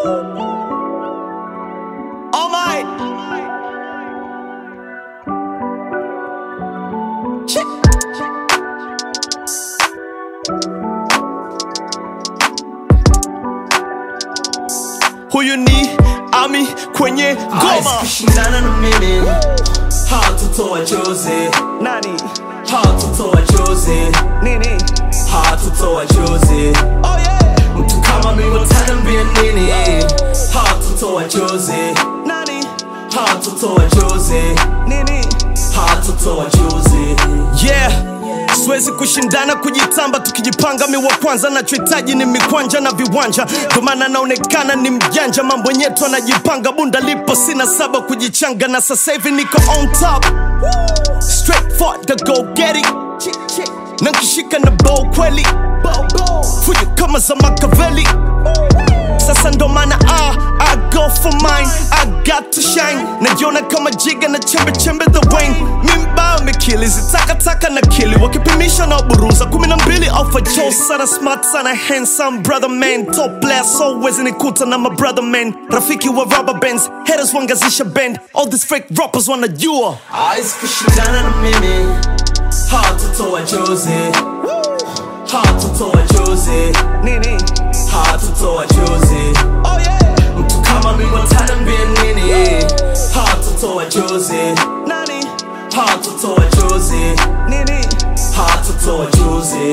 Oh my. Shit. Huyu ni Ami kwenye goma. Kushindana na mimi hatutoa chozi. Nani? Hatutoa chozi. Nini? Hatutoa chozi. Oh yeah. Mtu kama mimi utaniambia nini? Hatutoa chozi. Nani? Hatutoa chozi. Nini? Hatutoa chozi. Yeah. Siwezi kushindana kujitamba tukijipanga miwa kwanza na chuitaji ni mikwanja na viwanja kwa maana naonekana ni mjanja mambo nyetu anajipanga bunda lipo sina saba kujichanga na sasa hivi niko on top straight for the go get it na nkishika na bow kweli fujo kama za Machiavelli sasa ndo maana I go for mine I got to shine najiona kama jiga na chembe chembe the wine mimba mekili zitaka na kili wakipimisha na buruza 12 alpha Joe sana smart sana handsome brother man top class always nikuta na my brother man rafiki wa rubber bands haters wangazisha band all these fake rappers wanajua kushindana na mimi hatutoa chozi. Hatutoa chozi. Nini? Hatutoa chozi. Oh yeah. Mtu kama mimi utaniambia nini? Hatutoa chozi. Nani? Hatutoa chozi. Nini? Hatutoa chozi.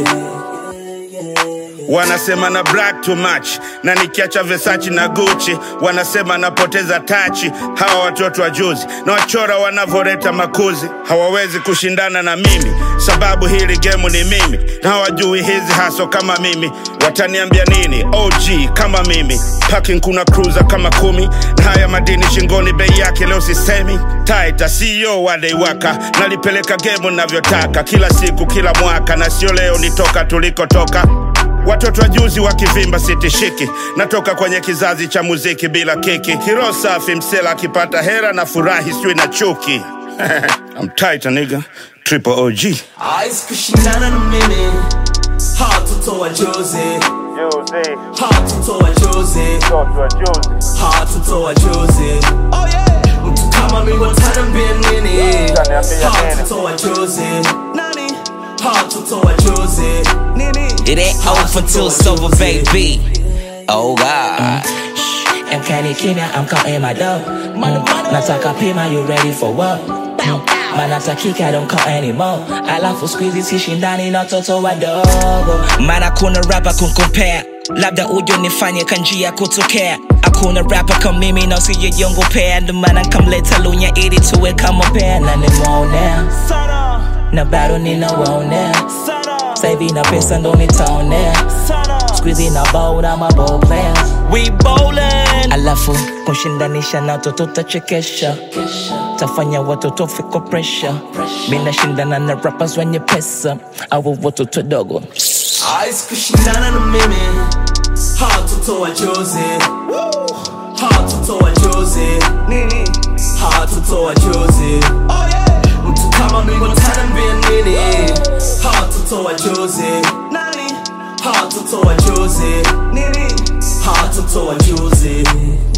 Wanasema na brag too much na nikiacha Versace na Gucci wanasema napoteza tachi. Hawa watoto wa juzi na wachora wanavoreta makuzi hawawezi kushindana na mimi sababu hili game ni mimi na hawajui hizi haso kama mimi. Wataniambia nini? OG kama mimi parking kuna cruiser kama 10 na haya madini shingoni bei yake leo sisemi taita CEO wadeiwaka nalipeleka game navyotaka kila siku kila mwaka na sio leo nitoka tulikotoka. Watoto wa juzi wakivimba sitishiki natoka kwenye kizazi cha muziki bila kiki hero safi msela akipata hera na furahi sio na chuki. I'm tight nigga triple OG. Kushindana na mimi hatutoa chozi. Hatutoa chozi. Hatutoa chozi. Oh yeah. Mtu kama mimi utaniambia nini? Hatutoa chozi. Nani? Hatutoa chozi. Nini? It ain't over till it's over, baby. Oh God. MK Kimya, I'm counting my dough. Nataka pima, you ready for what? Manatakika, don't count anymore. Alafu squeezy sishindani na toto wadogo. Mana kuna rapper kunkompea labda ujo nifanye kanjia kutokea. Hakuna rapper kama mimi na usijiyongopea ndo maana nkamleta Lunya ili tuwe kama pair. Na nimeonea na bado ninawaonea saivi na pesa ndo nitaonea squeezy na bow na maball players We bowling. alafu kushindanisha na toto tachekesha tafanya watoto fiko pressure mina shindana na rappers wenye pesa au watoto dogo. Kushindana na mimi hatutoa chozi. Hatutoa chozi. Nini? Hatutoa chozi. Oh yeah. Mtu kama mimi utaniambia nini? Hatutoa chozi. Nani? Hatutoa chozi. Nini? Hatutoa chozi.